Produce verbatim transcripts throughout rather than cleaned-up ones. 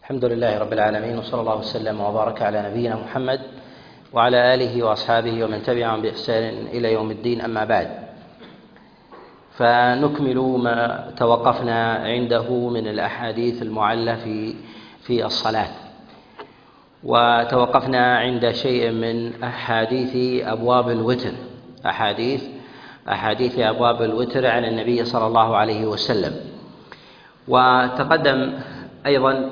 الحمد لله رب العالمين، وصلى الله وسلم وبارك على نبينا محمد وعلى آله وأصحابه ومن تبعهم بإحسان إلى يوم الدين. أما بعد، فنكمل ما توقفنا عنده من الأحاديث المعلة في في الصلاة، وتوقفنا عند شيء من أحاديث أبواب الوتر أحاديث أحاديث أبواب الوتر عن النبي صلى الله عليه وسلم. وتقدم أيضا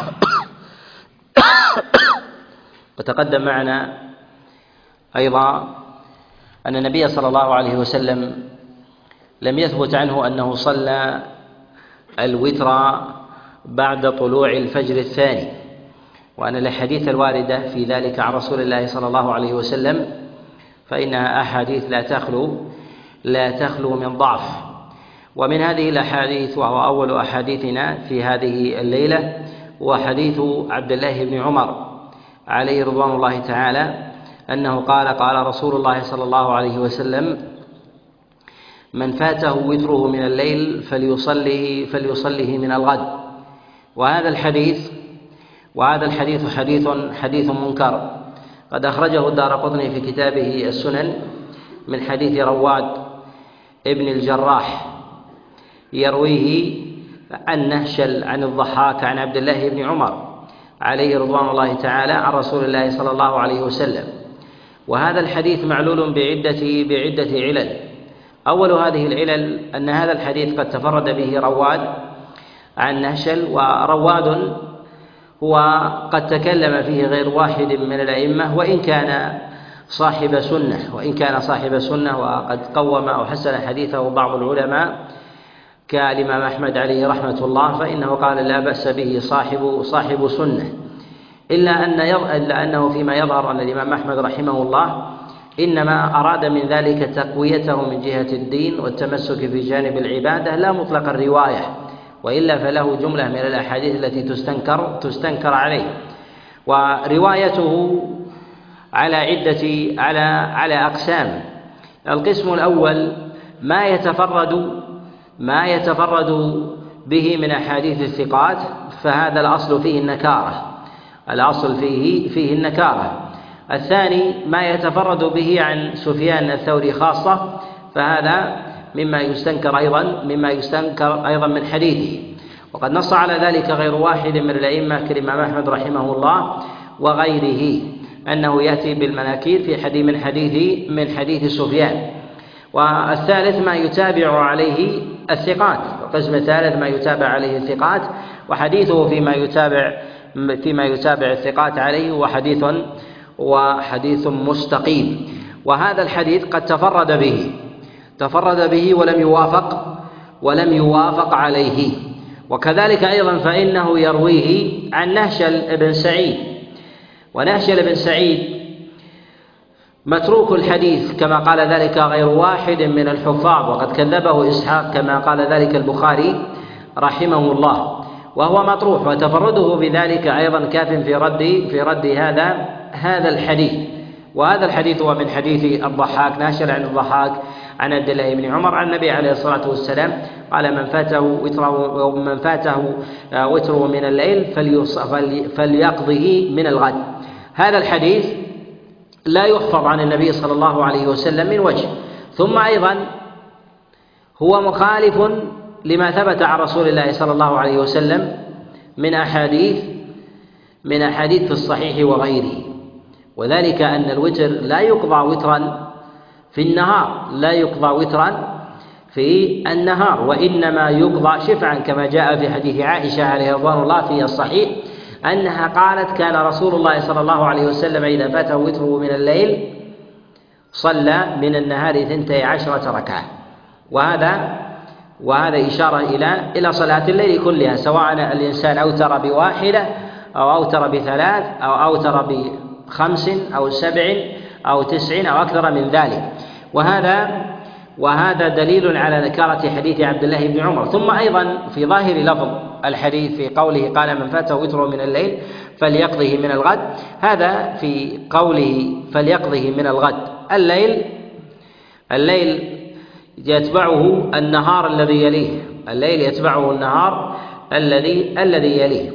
وتقدم معنا أيضا أن النبي صلى الله عليه وسلم لم يثبت عنه أنه صلى الوتر بعد طلوع الفجر الثاني، وأن الأحاديث الواردة في ذلك عن رسول الله صلى الله عليه وسلم فإنها أحاديث لا تخلو لا تخلو من ضعف. ومن هذه الأحاديث، وهو أول أحاديثنا في هذه الليلة، هو حديث عبد الله بن عمر عليه رضوان الله تعالى أنه قال: قال رسول الله صلى الله عليه وسلم: من فاته وتره من الليل فليصليه فليصليه من الغد. وهذا الحديث وهذا الحديث حديث حديث منكر، قد أخرجه الدارقطني في كتابه السنن من حديث رواد ابن الجراح يرويه عن نهشل عن الضحاك عن عبد الله بن عمر عليه رضوان الله تعالى عن رسول الله صلى الله عليه وسلم. وهذا الحديث معلول بعدة بعدة علل. أول هذه العلل أن هذا الحديث قد تفرد به رواد عن نهشل، ورواد هو قد تكلم فيه غير واحد من الأئمة، وإن كان صاحب سنة وإن كان صاحب سنة وقد قوم أو حسن حديثه بعض العلماء كالإمام أحمد عليه رحمة الله، فإنه قال لا بأس به صاحب صاحب سنة، إلا أن إلا أنه فيما يظهر أن الإمام أحمد رحمه الله إنما أراد من ذلك تقويته من جهة الدين والتمسك في جانب العبادة لا مطلق الرواية، وإلا فله جملة من الأحاديث التي تستنكر تستنكر عليه. وروايته على عدة على على أقسام. القسم الأول ما يتفرد ما يتفرد به من أحاديث الثقات، فهذا الأصل فيه النكارة الأصل فيه فيه النكارة. الثاني ما يتفرد به عن سفيان الثوري خاصة، فهذا مما يستنكر أيضا مما يستنكر أيضا من حديثه. وقد نص على ذلك غير واحد من الأئمة كالإمام أحمد رحمه الله وغيره، أنه يأتي بالمناكير في حديث من حديث من حديث سفيان. والثالث ما يتابع عليه الثقات، القسم الثالث ما يتابع عليه الثقات، وحديثه فيما يتابع فيما يتابع الثقات عليه وحديث وحديث مستقيم. وهذا الحديث قد تفرد به تفرد به ولم يوافق ولم يوافق عليه. وكذلك أيضا فإنه يرويه عن نهشل بن سعيد، ونهشل بن سعيد متروك الحديث كما قال ذلك غير واحد من الحفاظ، وقد كذبه إسحاق كما قال ذلك البخاري رحمه الله، وهو مطروح، وتفرده بذلك أيضا كاف في رد في رد هذا هذا الحديث. وهذا الحديث هو من حديث الضحاك ناشر عن الضحاك عن عبد الله بن عمر عن النبي عليه الصلاة والسلام قال: من فاته وتره ومن فاته وتره من الليل فليقضه من الغد. هذا الحديث لا يحفظ عن النبي صلى الله عليه وسلم من وجه، ثم أيضا هو مخالف لما ثبت عن رسول الله صلى الله عليه وسلم من أحاديث من أحاديث في الصحيح وغيره، وذلك أن الوتر لا يقضى وترا في النهار لا يقضى وترا في النهار وإنما يقضى شفعا، كما جاء في حديث عائشة عليه رضوان الله في الصحيح أنها قالت: كان رسول الله صلى الله عليه وسلم إذا فاته وتره من الليل صلى من النهار ثنتي عشرة ركعة. وهذا وهذا إشارة إلى إلى صلاة الليل كلها، سواء الإنسان أوتر بواحدة أو أوتر بثلاث أو أوتر بخمس أو سبع أو تسع أو أكثر من ذلك. وهذا وهذا دليل على نكارة حديث عبد الله بن عمر. ثم أيضا في ظاهر لفظ الحديث في قوله: قال: من فاته وتره من الليل فليقضه من الغد، هذا في قوله فليقضه من الغد الليل الليل يتبعه النهار الذي يليه الليل يتبعه النهار الذي الذي يليه.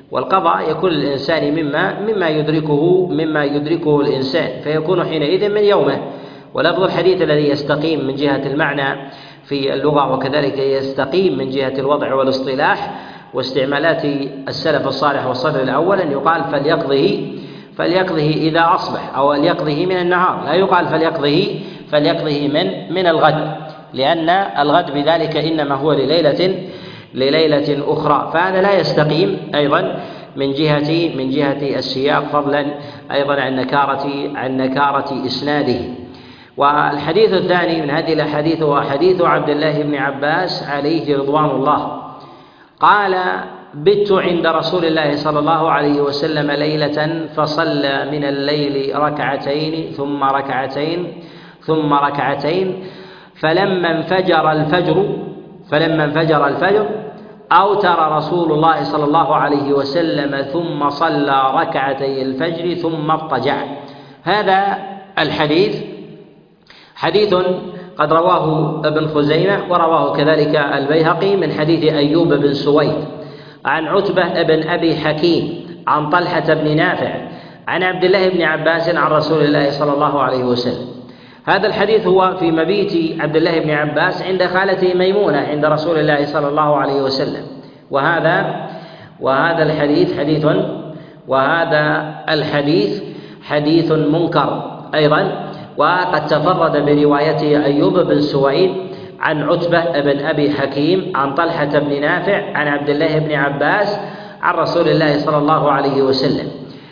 والقضاء يكون الإنسان مما مما يدركه مما يدركه الإنسان، فيكون حينئذ من يومه. ولفظ الحديث الذي يستقيم من جهة المعنى في اللغة وكذلك يستقيم من جهة الوضع والاصطلاح واستعمالات السلف الصالح والصدر الأول أن يقال فليقضه فليقضه إذا أصبح، أو ليقضه من النهار، لا يقال فليقضه فليقضه من من الغد، لأن الغد بذلك إنما هو لليلة لليلة أخرى، فهذا لا يستقيم أيضا من جهة من جهة السياق، فضلا أيضا عن نكارة عن نكارة إسناده. والحديث الثاني من هذه الأحاديث هو حديث عبد الله بن عباس عليه رضوان الله قال: بت عند رسول الله صلى الله عليه وسلم ليلة فصلى من الليل ركعتين ثم ركعتين ثم ركعتين فلما انفجر الفجر فلما انفجر الفجر أوتر رسول الله صلى الله عليه وسلم ثم صلى ركعتي الفجر ثم اضطجع. هذا الحديث حديث قد رواه ابن خزيمة ورواه كذلك البيهقي من حديث أيوب بن سويد عن عتبة بن أبي حكيم عن طلحة بن نافع عن عبد الله بن عباس عن رسول الله صلى الله عليه وسلم. هذا الحديث هو في مبيت عبد الله بن عباس عند خالته ميمونة عند رسول الله صلى الله عليه وسلم. وهذا وهذا الحديث حديث وهذا الحديث حديث منكر أيضا، وقد تفرد بروايته أيوب بن سويد عن عتبة بن أبي حكيم عن طلحة بن نافع عن عبد الله بن عباس عن رسول الله صلى الله عليه وسلم.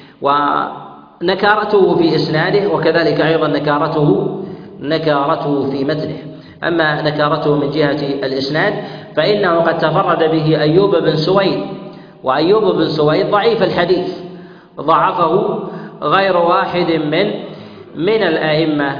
ونكارته في إسناده وكذلك أيضا نكارته نكارته في متنه. أما نكارته من جهة الإسناد فإنه قد تفرد به أيوب بن سويد، وأيوب بن سويد ضعيف الحديث، ضعفه غير واحد من من الأئمة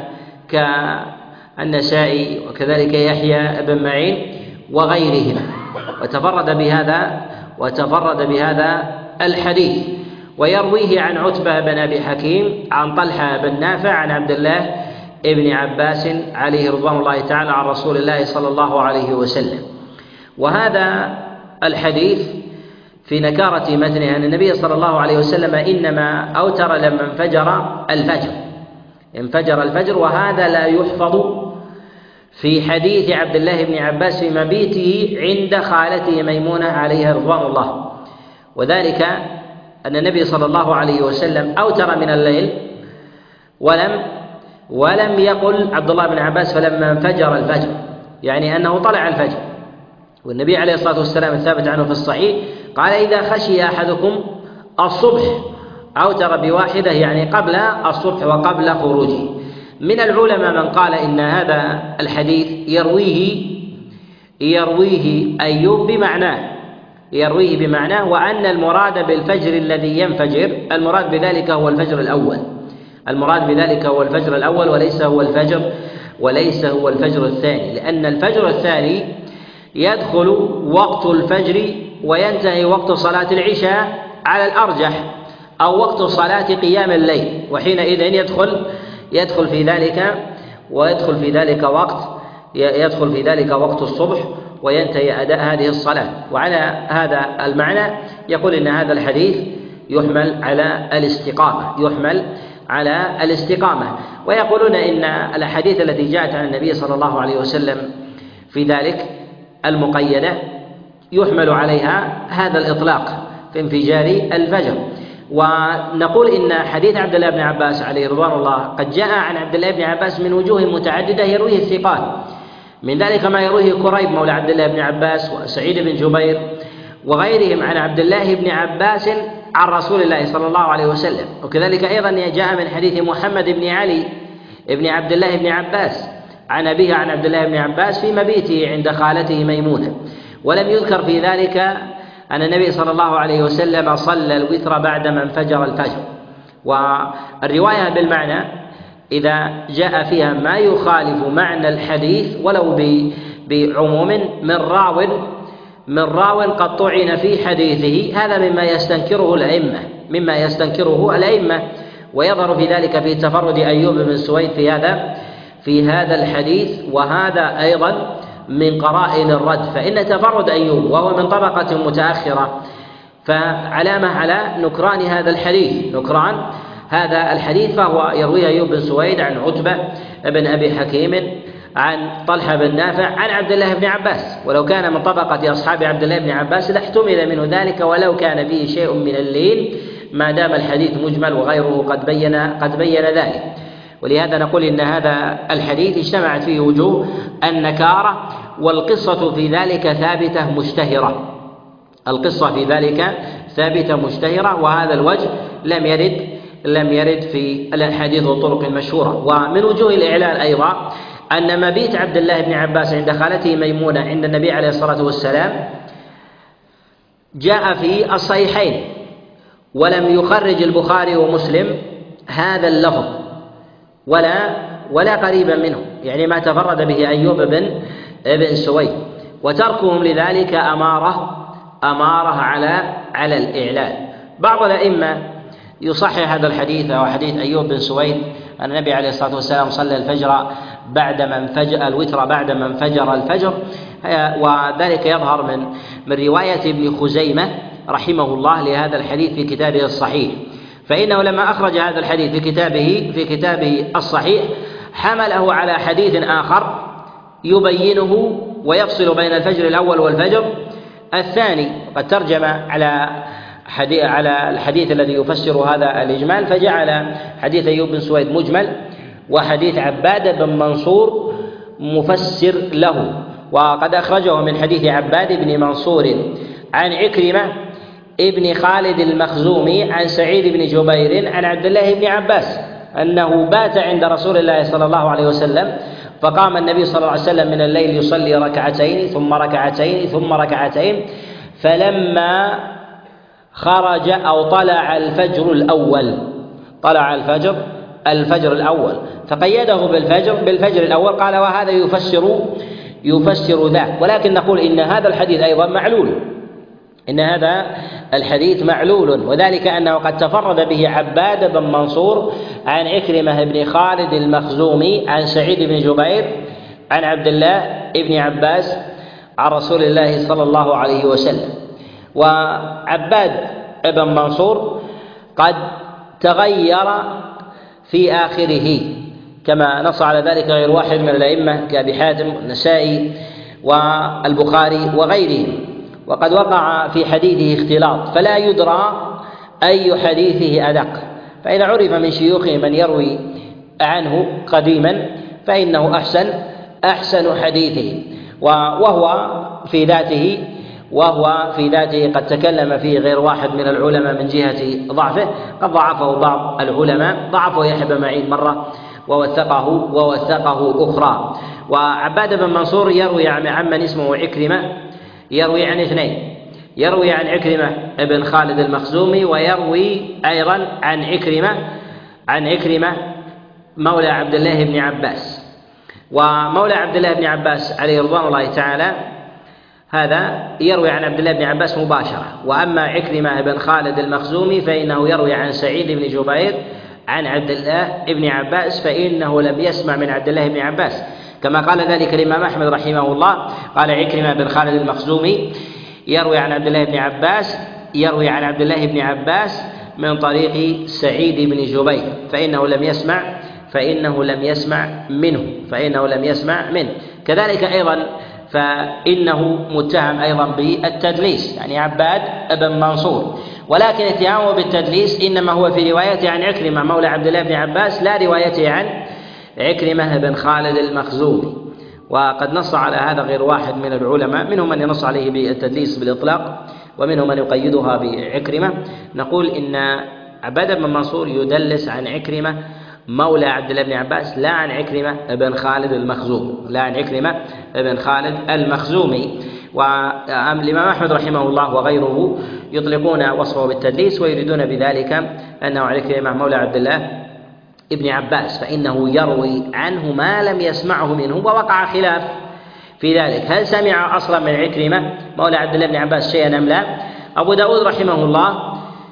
كالنسائي وكذلك يحيى بن معين وغيرهم، وتفرد بهذا وتفرد بهذا الحديث. ويرويه عن عتبة بن أبي حكيم عن طلحة بن نافع عن عبد الله ابن عباس عليه رضوان الله تعالى عن رسول الله صلى الله عليه وسلم. وهذا الحديث في نكارة متنه أن النبي صلى الله عليه وسلم إنما أوتر لما انفجر الفجر انفجر الفجر وهذا لا يحفظ في حديث عبد الله بن عباس في مبيته عند خالته ميمونة عليها رضوان الله، وذلك أن النبي صلى الله عليه وسلم أوتر من الليل ولم ولم يقل عبد الله بن عباس فلما انفجر الفجر، يعني أنه طلع الفجر. والنبي عليه الصلاة والسلام الثابت عنه في الصحيح قال: إذا خشي أحدكم الصبح أوتر بواحدة، يعني قبل الصبح وقبل خروجه. من العلماء من قال إن هذا الحديث يرويه يرويه أيوب بمعناه يرويه بمعناه وأن المراد بالفجر الذي ينفجر المراد بذلك هو الفجر الأول المراد بذلك هو الفجر الأول وليس هو الفجر وليس هو الفجر الثاني، لأن الفجر الثاني يدخل وقت الفجر وينتهي وقت صلاة العشاء على الأرجح، أو وقت صلاة قيام الليل، وحينئذ يدخل يدخل في ذلك ويدخل في ذلك وقت يدخل في ذلك وقت الصبح وينتهي أداء هذه الصلاة. وعلى هذا المعنى يقول إن هذا الحديث يحمل على الاستقامة يحمل على الاستقامة ويقولون إن الأحاديث التي جاءت عن النبي صلى الله عليه وسلم في ذلك المقيدة يحمل عليها هذا الإطلاق في انفجار الفجر. ونقول إن حديث عبد الله بن عباس عليه رضوان الله قد جاء عن عبد الله بن عباس من وجوه متعددة يرويه الثقات، من ذلك ما يرويه كريب مولى عبد الله بن عباس وسعيد بن جبير وغيرهم عن عبد الله بن عباس عن رسول الله صلى الله عليه وسلم. وكذلك أيضا جاء من حديث محمد بن علي بن عبد الله بن عباس عن أبيه عن عبد الله بن عباس في مبيته عند خالته ميمونة. ولم يذكر في ذلك أن النبي صلى الله عليه وسلم صلى الوتر بعدما انفجر الفجر. والرواية بالمعنى إذا جاء فيها ما يخالف معنى الحديث ولو بعموم من راو من راو قد طعن في حديثه، هذا مما يستنكره الأئمة مما يستنكره الأئمة ويظهر في ذلك في تفرد أيوب بن سويد في هذا في هذا الحديث. وهذا أيضا من قرائن الرد، فإن تفرد أيوب وهو من طبقة متأخرة فعلامة على نكران هذا الحديث، نكران هذا الحديث، فهو يرويه أيوب بن سويد عن عتبة بن أبي حكيم عن طلحة بن نافع عن عبد الله بن عباس، ولو كان من طبقة أصحاب عبد الله بن عباس لاحتمل منه ذلك ولو كان فيه شيء من اللين ما دام الحديث مجمل وغيره قد بين قد بين ذلك. ولهذا نقول إن هذا الحديث اجتمعت فيه وجوه النكارة، والقصة في ذلك ثابتة مشتهرة، القصة في ذلك ثابتة مشتهرة، وهذا الوجه لم يرد لم يرد في الحديث والطرق المشهورة. ومن وجوه الإعلال أيضا أن مبيت عبد الله بن عباس عند خالته ميمونة عند النبي عليه الصلاة والسلام جاء في الصحيحين، ولم يخرج البخاري ومسلم هذا اللفظ ولا ولا قريبا منه، يعني ما تفرد به أيوب بن ابن سويد، وتركهم لذلك أمارة أمارة على على الإعلال. بعض الأئمة يصحح هذا الحديث أو حديث أيوب بن سويد أن النبي عليه الصلاة والسلام صلى الفجر بعدما انفجر الوتر بعدما انفجر الفجر، وذلك يظهر من من رواية ابن خزيمة رحمه الله لهذا الحديث في كتابه الصحيح، فإنه لما أخرج هذا الحديث في كتابه في كتابه الصحيح حمله على حديث آخر يبينه ويفصل بين الفجر الأول والفجر الثاني، قد ترجم على حديث على الحديث الذي يفسر هذا الإجمال، فجعل حديث أيوب بن سويد مجمل وحديث عباد بن منصور مفسر له. وقد أخرجه من حديث عباد بن منصور عن عكرمة ابن خالد المخزومي عن سعيد بن جبير عن عبد الله بن عباس أنه بات عند رسول الله صلى الله عليه وسلم، فقام النبي صلى الله عليه وسلم من الليل يصلي ركعتين ثم ركعتين ثم ركعتين، فلما خرج أو طلع الفجر الأول طلع الفجر الفجر الأول فقيده بالفجر بالفجر الأول، قال وهذا يفسر يفسر ذاك. ولكن نقول إن هذا الحديث أيضا معلول، إن هذا الحديث معلول، وذلك أنه قد تفرد به عباد بن منصور عن عكرمة بن خالد المخزومي عن سعيد بن جبير عن عبد الله بن عباس عن رسول الله صلى الله عليه وسلم. وعباد بن منصور قد تغير في آخره كما نص على ذلك غير واحد من الأئمة كأبي حاتم والنسائي والبخاري وغيرهم، وقد وقع في حديثه اختلاط فلا يدرى أي حديثه أدق، فإذا عرف من شيوخه من يروي عنه قديما فإنه أحسن أحسن حديثه، وهو في ذاته وهو في ذاته قد تكلم فيه غير واحد من العلماء من جهة ضعفه، قد ضعفه بعض العلماء، ضعفه يحيى بن معين مرة ووثقه ووثقه أخرى. وعباد بن منصور يروي عن من اسمه عكرمة، يروي عن اثنين، يروي عن عكرمة بن خالد المخزومي، ويروي أيضا عن عكرمة عن عكرمة مولى عبد الله بن عباس. ومولى عبد الله بن عباس عليه رضوان الله تعالى هذا يروي عن عبد الله بن عباس مباشرة، وأما عكرمة بن خالد المخزومي فإنه يروي عن سعيد بن جبير عن عبد الله بن عباس، فإنه لم يسمع من عبد الله بن عباس، كما قال ذلك الإمام أحمد رحمه الله، قال عكرمة بن خالد المخزومي يروي عن عبد الله بن عباس يروي عن عبد الله بن عباس من طريق سعيد بن جبير، فإنه لم يسمع فإنه لم يسمع منه فإنه لم يسمع منه. كذلك أيضا فإنه متهم أيضا بالتدليس، يعني عباد بن منصور، ولكن اتهامه بالتدليس إنما هو في روايته عن عكرمة مولى عبد الله بن عباس، لا روايته عن عكرمة بن خالد المخزومي. وقد نص على هذا غير واحد من العلماء، منهم من ينص عليه بالتدليس بالإطلاق ومنهم من يقيدها بعكرمة. نقول إن عباد بن منصور يدلس عن عكرمة مولى عبد الله بن عباس، لا عن عكرمة بن خالد المخزومي لا عن عكرمة بن خالد المخزومي. والإمام أحمد رحمه الله وغيره يطلقون وصفه بالتدليس ويريدون بذلك أنه عن عكرمة مولى عبد الله ابن عباس، فإنه يروي عنه ما لم يسمعه منه، ووقع خلاف في ذلك، هل سمع أصلا من عكرمة مولى عبد الله بن عباس شيئا أم لا؟ أبو داود رحمه الله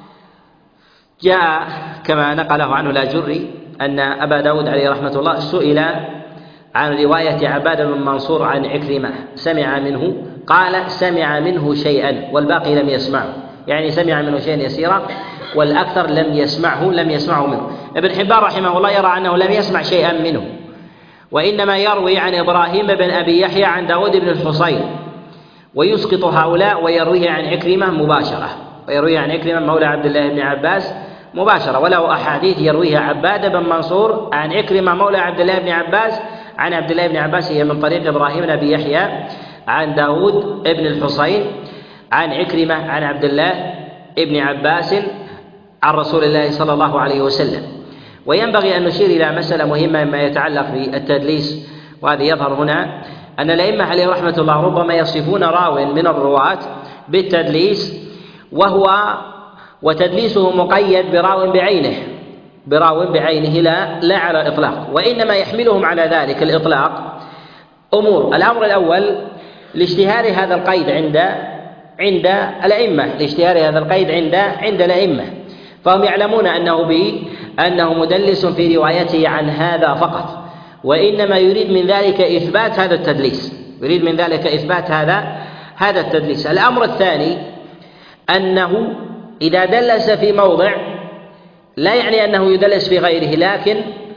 جاء كما نقله عنه الأجري أن أبا داود عليه رحمة الله سئل عن رواية عباد بن منصور عن عكرمة سمع منه، قال سمع منه شيئا والباقي لم يسمعه، يعني سمع منه شيئا يسيرا، والأكثر لم يسمعه لم يسمعه منه. ابن حبان رحمه الله يرى أنه لم يسمع شيئا منه، وإنما يروي عن إبراهيم بن أبي يحيى عن داود بن الحصين، ويسقط هؤلاء ويرويه عن عكرمة مباشرة، ويرويه عن عكرمة مولى عبد الله بن عباس مباشرة. وله أحاديث يرويها عباد بن منصور عن عكرمة مولى عبد الله بن عباس عن عبد الله بن عباس، هي من طريق إبراهيم بن أبي يحيى عن داود بن الحصين عن عكرمة عن عبد الله بن عباس عن رسول الله صلى الله عليه وسلم. وينبغي أن نشير إلى مسألة مهمة مما يتعلق بالتدليس، وهذا يظهر هنا أن الأئمة عليهم رحمة الله ربما يصفون راو من الرواة بالتدليس، وهو وتدليسه مقيد براو بعينه براو بعينه لا لا على الإطلاق، وإنما يحملهم على ذلك الإطلاق أمور. الأمر الأول لاشتهار هذا القيد عند عند الأئمة لاشتهار هذا القيد عند عند الأئمة فهم يعلمون أنه به أنه مدلس في روايته عن هذا فقط، وإنما يريد من ذلك إثبات هذا التدليس يريد من ذلك إثبات هذا هذا التدليس. الأمر الثاني أنه إذا دلس في موضع لا يعني أنه يدلس في غيره، لكن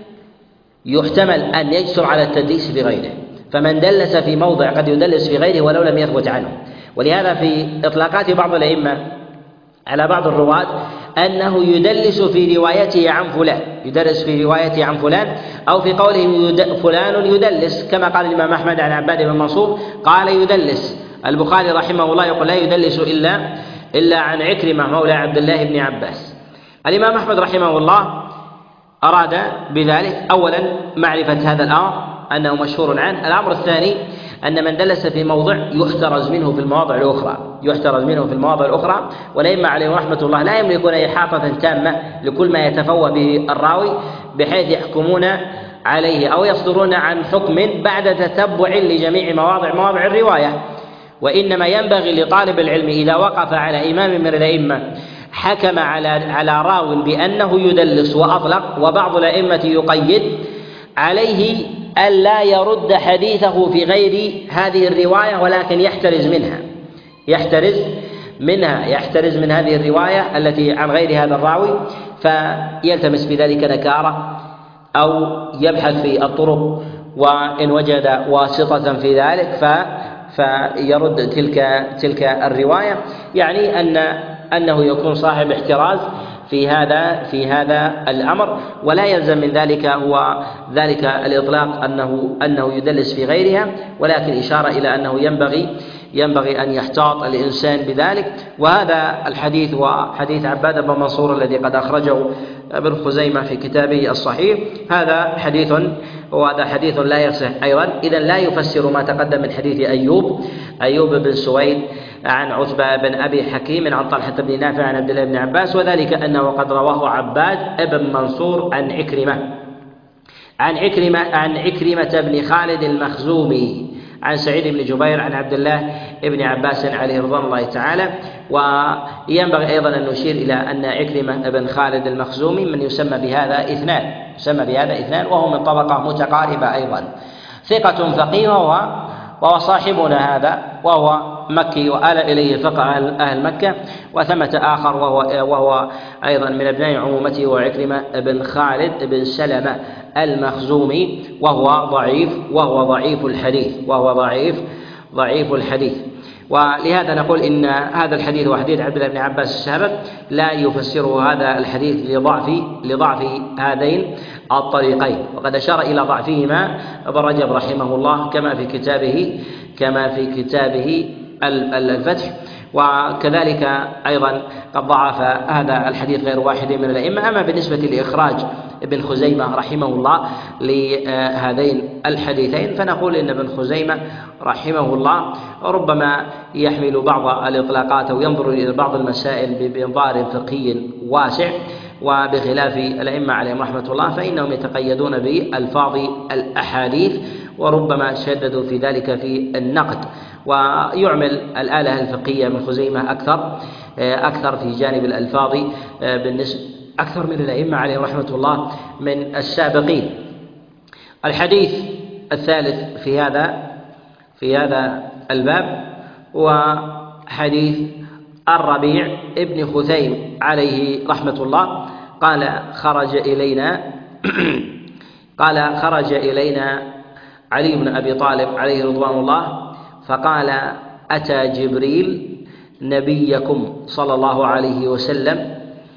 يحتمل أن يجسر على التدليس في غيره، فمن دلس في موضع قد يدلس في غيره ولو لم يثبت عنه. ولهذا في إطلاقات بعض الأئمة على بعض الرواة أنه يدلس في روايته عن فلان يدرس في روايته عن فلان أو في قوله فلان يدلس، كما قال الإمام أحمد عن عباد بن منصور قال يدلس. البخاري رحمه الله يقول لا يدلس إلا إلا عن عكرمة مولى عبد الله بن عباس. الإمام أحمد رحمه الله أراد بذلك أولا معرفة هذا الأمر أنه مشهور عنه. الأمر الثاني أن من دلس في موضع يحترز منه في المواضع الأخرى يحترز منه في المواضع الأخرى والأئمة عليهم رحمة الله لا يملكون إحاطة تامة لكل ما يتفوه به الراوي بحيث يحكمون عليه أو يصدرون عن حكم بعد تتبع لجميع مواضع مواضع الرواية، وإنما ينبغي لطالب العلم إذا وقف على إمام من الأئمة حكم على على راو بأنه يدلس وأطلق، وبعض الأئمة يقيد عليه ألا يرد حديثه في غير هذه الرواية، ولكن يحترز منها يحترز منها يحترز من هذه الرواية التي عن غير هذا الراوي، فيلتمس بذلك نكارة أو يبحث في الطرق، وإن وجد واسطة في ذلك ف فيرد تلك تلك الرواية، يعني أن أنه يكون صاحب احتراز في هذا في هذا الأمر، ولا يلزم من ذلك هو ذلك الإطلاق أنه أنه يدلس في غيرها، ولكن إشارة إلى أنه ينبغي ينبغي أن يحتاط الإنسان بذلك. وهذا الحديث وحديث عباد بن منصور الذي قد أخرجه ابن خزيمة في كتابه الصحيح هذا حديث وهذا حديث لا يصح أيضا، إذن لا يفسر ما تقدم من حديث أيوب أيوب بن سويد عن عتبة بن أبي حكيم عن طلحة بن نافع عن عبد الله بن عباس، وذلك أنه قد رواه عباد بن منصور عن عكرمة عن عكرمة عن عكرمة بن خالد المخزومي عن سعيد بن جبير عن عبد الله بن عباس عليه رضوان الله تعالى. وينبغي أيضا أن نشير إلى أن عكرمة بن خالد المخزومي من يسمى بهذا اثنان يسمى بهذا اثنان وهو من طبقة متقاربة أيضا، ثقة فقيه وهو وهو صاحبنا هذا وهو مكي وآل إليه فقه أهل مكة، وثمة آخر وهو وهو أيضا من أبناء عمومته وعكرمة بن خالد بن سلمة المخزومي وهو ضعيف وهو ضعيف الحديث وهو ضعيف ضعيف الحديث. ولهذا نقول إن هذا الحديث وحديث عبد الله بن عباس السابق لا يفسره هذا الحديث لضعف لضعف هذين الطريقين، وقد أشار إلى ضعفهما ابن رجب رحمه الله كما في كتابه كما في كتابه الفتح. وكذلك أيضا قد ضعف هذا الحديث غير واحد من الأئمة. أما بالنسبة لإخراج ابن خزيمة رحمه الله لهذين الحديثين فنقول إن ابن خزيمة رحمه الله ربما يحمل بعض الإطلاقات وينظر إلى بعض المسائل بإنظار فقهي واسع، وبخلاف الأئمة عليهم رحمة الله فإنهم يتقيدون بألفاظ الأحاديث وربما شددوا في ذلك في النقد، ويعمل الآلة الفقهية من خزيمة أكثر أكثر في جانب الألفاظ بالنسبة أكثر من الأئمة عليهم رحمة الله من السابقين. الحديث الثالث في هذا في هذا الباب وحديث الربيع ابن خثيم عليه رحمة الله قال خرج إلينا قال خرج إلينا علي بن أبي طالب عليه رضوان الله فقال أتى جبريل نبيكم صلى الله عليه وسلم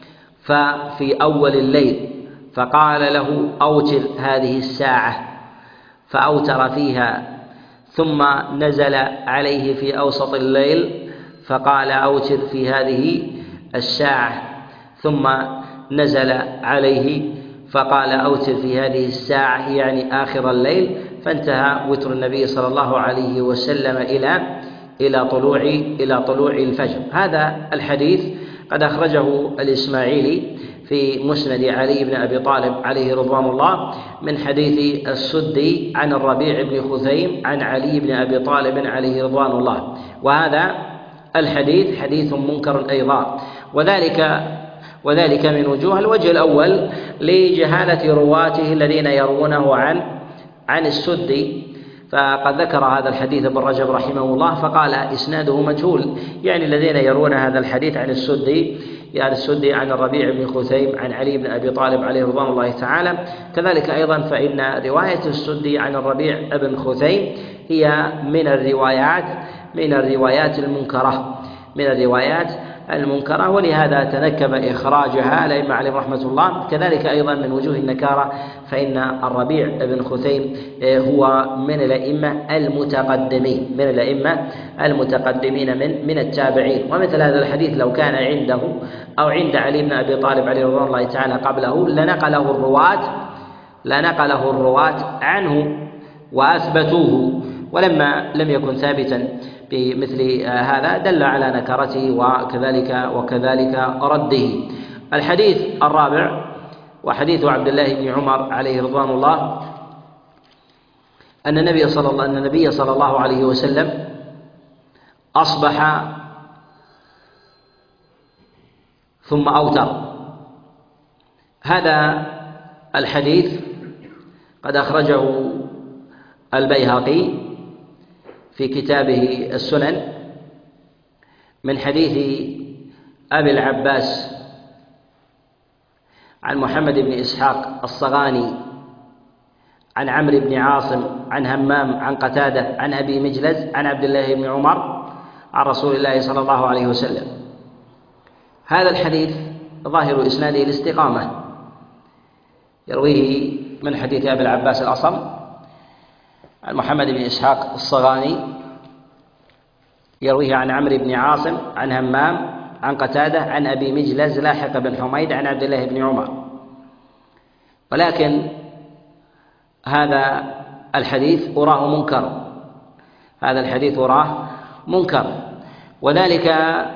ففي أول الليل فقال له أوتر هذه الساعة فأوتر فيها، ثم نزل عليه في أوسط الليل فقال أوتر في هذه الساعة، ثم نزل عليه فقال أوتر في هذه الساعة يعني آخر الليل، فانتهى وتر النبي صلى الله عليه وسلم إلى إلى طلوع إلى طلوع الفجر. هذا الحديث قد أخرجه الإسماعيلي في مسند علي بن أبي طالب عليه رضوان الله من حديث السدي عن الربيع بن خثيم عن علي بن أبي طالب عليه رضوان الله، وهذا الحديث حديث منكر أيضا، وذلك وذلك من وجوه. الوجه الأول لجهالة رواته الذين يروونه عن عن السدي، فقد ذكر هذا الحديث ابن رجب رحمه الله فقال إسناده مجهول، يعني الذين يرون هذا الحديث عن السدي يعني السدي عن الربيع بن خثيم عن علي بن أبي طالب عليه رضوان الله تعالى. كذلك أيضا فإن رواية السدي عن الربيع بن خثيم هي من الروايات من الروايات المنكرة من الروايات المنكرة ولهذا تنكب إخراجها الأئمة عليهم رحمة الله. كذلك أيضا من وجوه النكارة فإن الربيع بن خثيم هو من الأئمة المتقدمين من الأئمة المتقدمين من من التابعين، ومثل هذا الحديث لو كان عنده أو عند علي بن أبي طالب عليه رضوان الله تعالى قبله لنقله الرواة لنقله الرواة عنه وأثبتوه، ولما لم يكن ثابتا بمثل هذا دل على نكرته وكذلك وكذلك رده. الحديث الرابع وحديث عبد الله بن عمر عليه رضوان الله أن النبي صلى الله أن النبي صلى الله عليه وسلم أصبح ثم أوتر. هذا الحديث قد أخرجه البيهقي في كتابه السنن من حديث أبي العباس عن محمد بن إسحاق الصغاني عن عمرو بن عاصم عن همام عن قتادة عن أبي مجلز عن عبد الله بن عمر عن رسول الله صلى الله عليه وسلم. هذا الحديث ظاهر إسناده الاستقامة، يرويه من حديث أبي العباس الأصم عن محمد بن إسحاق الصغاني يرويه عن عمرو بن عاصم عن همام عن قتادة عن أبي مجلز لاحق بن حميد عن عبد الله بن عمر. ولكن هذا الحديث أراه منكر هذا الحديث أراه منكر وذلك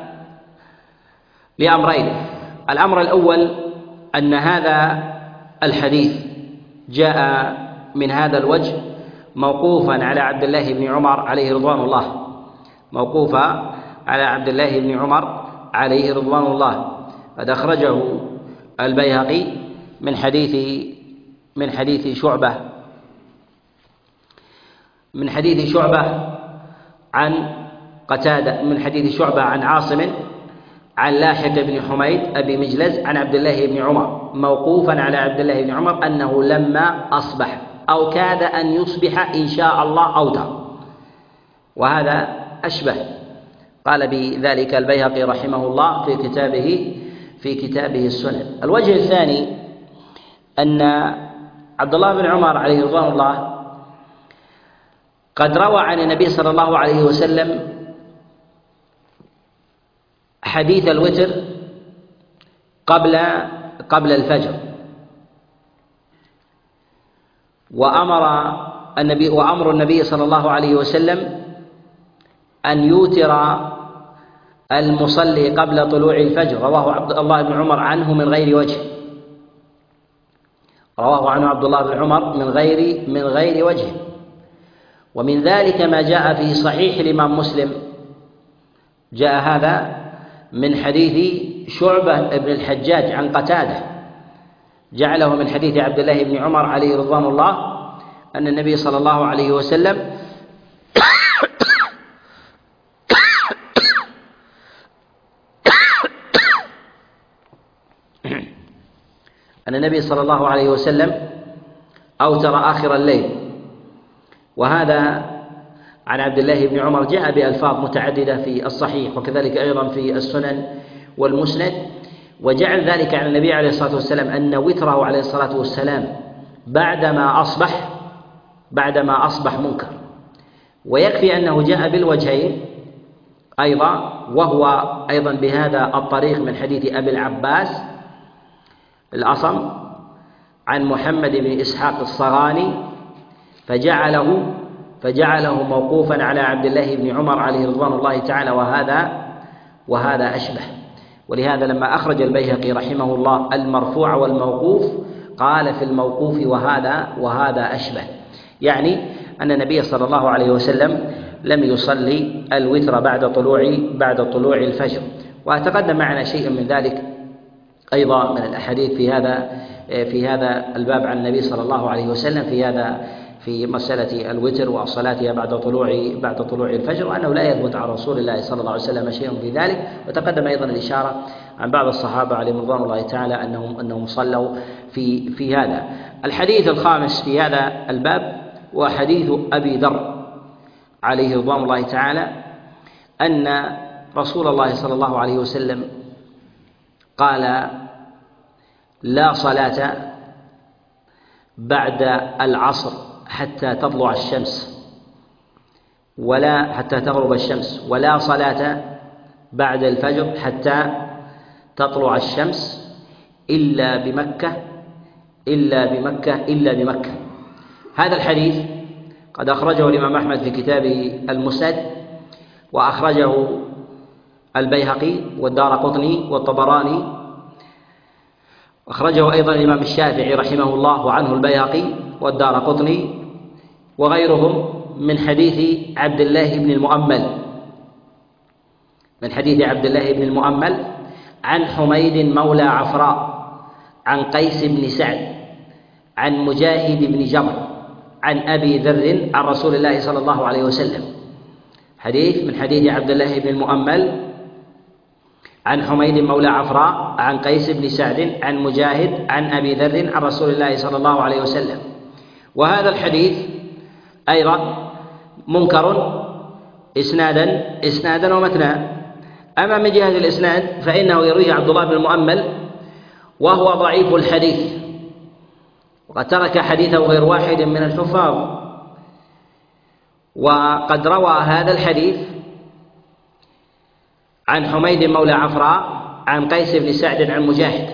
لأمرين. الأمر الأول أن هذا الحديث جاء من هذا الوجه موقوفا على عبد الله بن عمر عليه رضوان الله موقوفا على عبد الله بن عمر عليه رضوان الله قد أخرجه البيهقي من حديث من حديث شعبة من حديث شعبة عن قتادة من حديث شعبة عن عاصم عن لاحق بن حميد أبي مجلز عن عبد الله بن عمر موقوفا على عبد الله بن عمر أنه لما أصبح أو كاد أن يصبح إن شاء الله أوتر، وهذا أشبه. قال بذلك البيهقي رحمه الله في كتابه في كتابه السنن. الوجه الثاني أن عبد الله بن عمر عليه رضوان الله قد روى عن النبي صلى الله عليه وسلم حديث الوتر قبل قبل الفجر، وأمر النبي وأمر النبي صلى الله عليه وسلم أن يوتر المصلي قبل طلوع الفجر. رواه عبد الله بن عمر عنه من غير وجه رواه عنه عبد الله بن عمر من غير من غير وجه. ومن ذلك ما جاء في صحيح الإمام مسلم، جاء هذا من حديث شعبة بن الحجاج عن قتادة، جعله من حديث عبد الله بن عمر عليه رضوان الله أن النبي صلى الله عليه وسلم أن النبي صلى الله عليه وسلم أوتر آخر الليل، وهذا عن عبد الله بن عمر جاء بألفاظ متعددة في الصحيح وكذلك أيضا في السنن والمسند، وجعل ذلك عن النبي عليه الصلاة والسلام أن وتره عليه الصلاة والسلام بعدما أصبح بعدما أصبح منكر. ويكفي أنه جاء بالوجهين أيضا، وهو أيضا بهذا الطريق من حديث أبي العباس الأصم عن محمد بن إسحاق الصغاني فجعله فجعله موقوفا على عبد الله بن عمر عليه رضوان الله تعالى، وهذا وهذا أشبه. ولهذا لما أخرج البيهقي رحمه الله المرفوع والموقوف قال في الموقوف وهذا وهذا أشبه، يعني أن النبي صلى الله عليه وسلم لم يصلي الوتر بعد طلوع بعد طلوع الفجر. وتقدم معنا شيء من ذلك أيضا من الأحاديث في هذا في هذا الباب عن النبي صلى الله عليه وسلم في هذا في مسألة الوتر وصلاتها بعد طلوع بعد طلوع الفجر، وأنه لا يثبت عن رسول الله صلى الله عليه وسلم شيء في ذلك. وتقدم أيضا الإشارة عن بعض الصحابة عليهم رضوان الله تعالى أنهم أنهم صلوا في في هذا. الحديث الخامس في هذا الباب وحديث أبي ذر عليه رضوان الله تعالى أن رسول الله صلى الله عليه وسلم قال: لا صلاة بعد العصر حتى تطلع الشمس ولا حتى تغرب الشمس، ولا صلاة بعد الفجر حتى تطلع الشمس إلا بمكة إلا بمكة إلا بمكة. هذا الحديث قد أخرجه الإمام أحمد في كتابه المسند، وأخرجه البيهقي والدارقطني والطبراني، أخرجه أيضا الإمام الشافعي رحمه الله وعنه البيهقي والدارقطني وغيرهم من حديث عبد الله بن المؤمل من حديث عبد الله بن المؤمل عن حميد مولى عفراء عن قيس بن سعد عن مجاهد بن جبر عن أبي ذر عن رسول الله صلى الله عليه وسلم. حديث من حديث عبد الله بن المؤمل عن حميد مولى عفراء عن قيس بن سعد عن مجاهد عن أبي ذر عن رسول الله صلى الله عليه وسلم. وهذا الحديث أيضا منكر إسنادا إسنادا ومتنا. أما من جهة الإسناد فإنه يرويه عبد الله بن المؤمل وهو ضعيف الحديث، وقد ترك حديثه غير واحد من الحفاظ. وقد روى هذا الحديث عن حميد مولى عفراء عن قيس بن سعد عن مجاهد،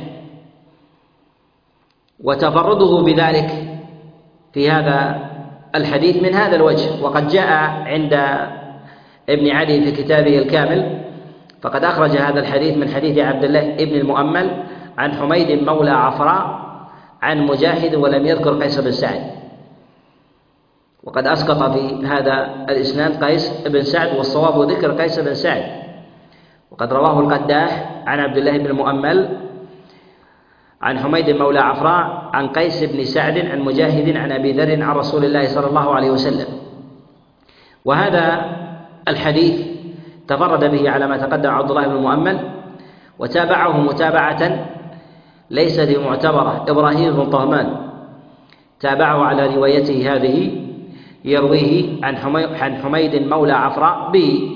وتفرده بذلك في هذا الحديث من هذا الوجه. وقد جاء عند ابن علي في كتابه الكامل فقد أخرج هذا الحديث من حديث عبد الله بن المؤمل عن حميد مولى عفراء عن مجاهد ولم يذكر قيس بن سعد، وقد أسقط في هذا الإسناد قيس بن سعد، والصواب ذكر قيس بن سعد. وقد رواه القداح عن عبد الله بن المؤمل عن حميد مولى عفراء عن قيس بن سعد عن مجاهد عن أبي ذر عن رسول الله صلى الله عليه وسلم. وهذا الحديث تفرد به على ما تقدم عبد الله بن المؤمل، وتابعه متابعة ليست معتبرة إبراهيم بن طهمان، تابعه على روايته هذه يرويه عن حميد مولى عفراء به.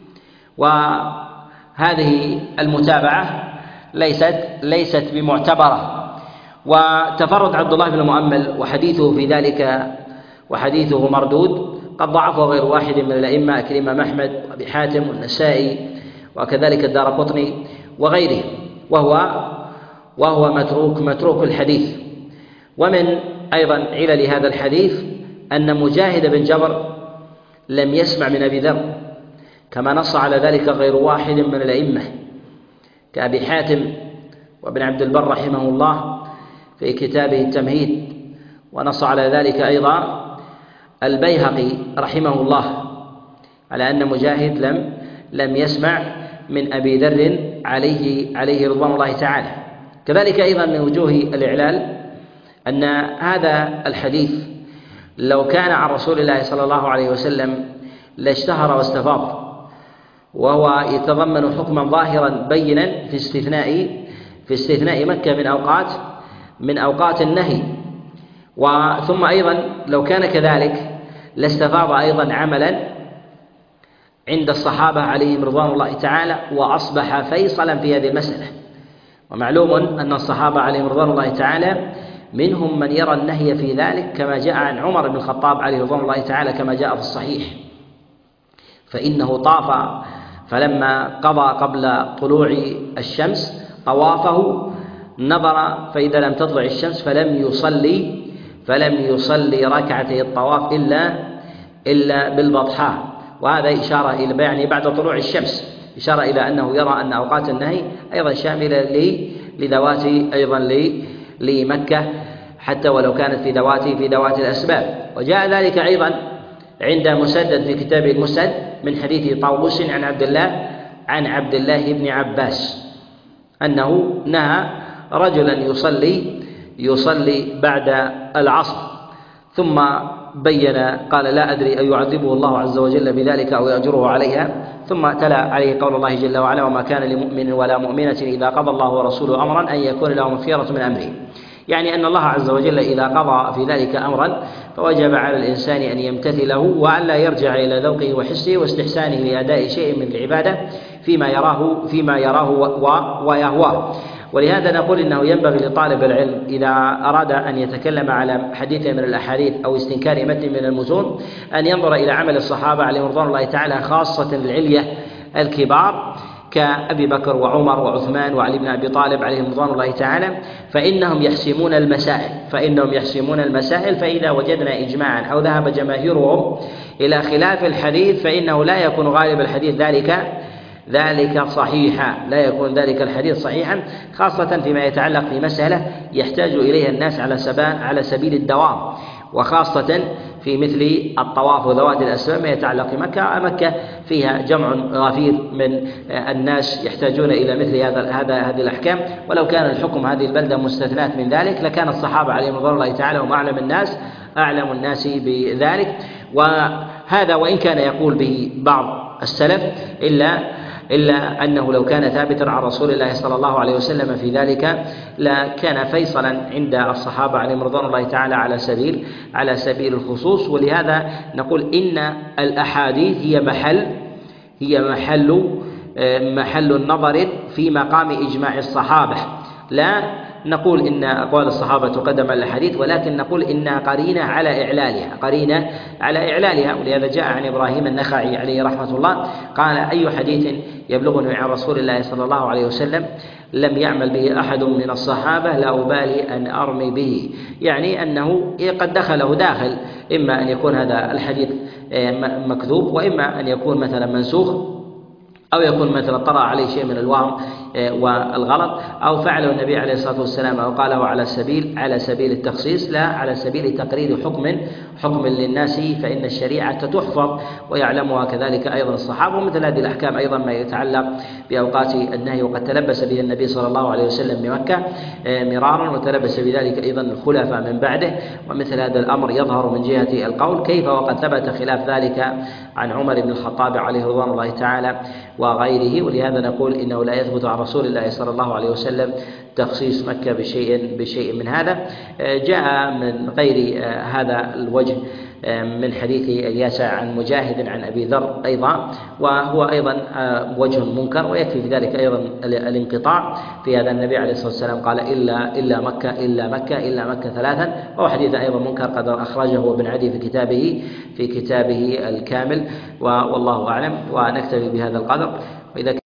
وهذه المتابعة ليست ليست بمعتبرة. وتفرد عبد الله بن المؤمل وحديثه في ذلك وحديثه مردود، قد ضعفه غير واحد من الأئمة كالإمام أحمد وأبي حاتم والنسائي وكذلك الدارقطني وغيره، وهو وهو متروك متروك الحديث. ومن أيضا علل هذا الحديث أن مجاهد بن جبر لم يسمع من أبي ذر، كما نص على ذلك غير واحد من الأئمة كأبي حاتم وابن عبد البر رحمه الله في كتابه التمهيد، ونص على ذلك أيضا البيهقي رحمه الله على أن مجاهد لم لم يسمع من أبي ذر عليه عليه رضوان الله تعالى. كذلك أيضا من وجوه الإعلال أن هذا الحديث لو كان عن رسول الله صلى الله عليه وسلم لاشتهر واستفاض، وهو يتضمن حكما ظاهرا بينا في استثناء في استثناء مكة من أوقات من أوقات النهي. وثم أيضا لو كان كذلك لاستفاض أيضا عملا عند الصحابة عليهم رضوان الله تعالى وأصبح فيصلا في هذه المسألة. ومعلوم أن الصحابة عليهم رضوان الله تعالى منهم من يرى النهي في ذلك كما جاء عن عمر بن الخطاب عليه رضوان الله تعالى كما جاء في الصحيح، فإنه طاف فلما قضى قبل طلوع الشمس طوافه نظر فإذا لم تطلع الشمس فلم يصلي فلم يصلي ركعتي الطواف إلا إلا بالبطحاء. وهذا إشارة إلى يعني بعد طلوع الشمس، إشارة إلى أنه يرى أن أوقات النهي أيضا شاملة لذوات أيضا لمكة حتى ولو كانت في ذوات في ذوات الأسباب. وجاء ذلك أيضا عند مسدد في كتابه المسد من حديث طاووس عن عبد الله عن عبد الله بن عباس أنه نهى رجلا يصلي يصلي بعد العصر، ثم بين قال لا أدري أن يعذبه الله عز وجل بذلك أو يأجره عليها، ثم تلا عليه قول الله جل وعلا وما كان لمؤمن ولا مؤمنة إذا قضى الله ورسوله أمرا أن يكون لهم الخيرة من أمره، يعني أن الله عز وجل إذا قضى في ذلك أمرا فوجب على الإنسان أن يمتثله وأن لا يرجع إلى ذوقه وحسه واستحسانه لأداء شيء من العبادة فيما يراه فيما يراه ويهواه. ولهذا نقول إنه ينبغي لطالب العلم إذا أراد أن يتكلم على حديث من الأحاديث أو استنكار متن من المتون أن ينظر إلى عمل الصحابة عليهم رضوان الله تعالى، خاصة العلية الكبار كأبي بكر وعمر وعثمان وعلي بن أبي طالب عليهم رضوان الله تعالى، فإنهم يحسمون المسائل فإنهم يحسمون المسائل فإذا وجدنا إجماعا أو ذهب جماهيرهم إلى خلاف الحديث فإنه لا يكون غالب الحديث ذلك ذلك صحيحا لا يكون ذلك الحديث صحيحا، خاصة فيما يتعلق بمسألة يحتاج إليها الناس على على سبيل الدوام، وخاصة في مثل الطواف وذوات الأسباب ما يتعلق بمكة. مكة فيها جمع غفير من الناس يحتاجون إلى مثل هذا هذا هذه الأحكام، ولو كان الحكم هذه البلدة مستثنات من ذلك لكان الصحابة عليهم رضوان الله تعالى هم أعلم الناس أعلم الناس بذلك. وهذا وإن كان يقول به بعض السلف إلا إلا أنه لو كان ثابتا عن رسول الله صلى الله عليه وسلم في ذلك لكان فيصلا عند الصحابة عليهم رضوان الله تعالى على سبيل على سبيل الخصوص. ولهذا نقول إن الأحاديث هي محل هي محل محل النظر في مقام إجماع الصحابة، لا نقول إن أقوال الصحابة تقدم على الحديث، ولكن نقول إنها قرينة على إعلالها قرينة على إعلالها. ولهذا جاء عن إبراهيم النخعي عليه رحمة الله قال أي حديث يبلغني عن رسول الله صلى الله عليه وسلم لم يعمل به أحد من الصحابة لا أبالي أن أرمي به، يعني أنه قد دخله داخل، إما أن يكون هذا الحديث مكذوب وإما أن يكون مثلا منسوخ أو يكون مثلا طرأ عليه شيء من الوهم والغلط أو فعله النبي عليه الصلاة والسلام أو قاله على سبيل على سبيل التخصيص لا على سبيل تقرير حكم حكم للناس، فإن الشريعة تحفظ ويعلمها كذلك أيضا الصحابة. ومثل هذه الأحكام أيضا ما يتعلق بأوقات النهي وقد تلبس به النبي صلى الله عليه وسلم بمكة مرارا وتلبس بذلك أيضا الخلفاء من بعده، ومثل هذا الأمر يظهر من جهة القول كيف وقد ثبت خلاف ذلك عن عمر بن الخطاب عليه رضوان الله تعالى وغيره. ولهذا نقول إنه لا يثبت عن رسول الله صلى الله عليه وسلم تخصيص مكة بشيء بشيء من هذا. جاء من غير هذا الوجه من حديث الياسع عن مجاهد عن أبي ذر أيضا، وهو أيضا وجه منكر، ويكفي في ذلك أيضا الانقطاع في هذا. النبي عليه الصلاة والسلام قال إلا إلا مكة إلا مكة إلا مكة ثلاثا، وهو حديث أيضا منكر قد أخرجه ابن عدي في كتابه في كتابه الكامل، والله أعلم. ونكتفي بهذا القدر. وإذا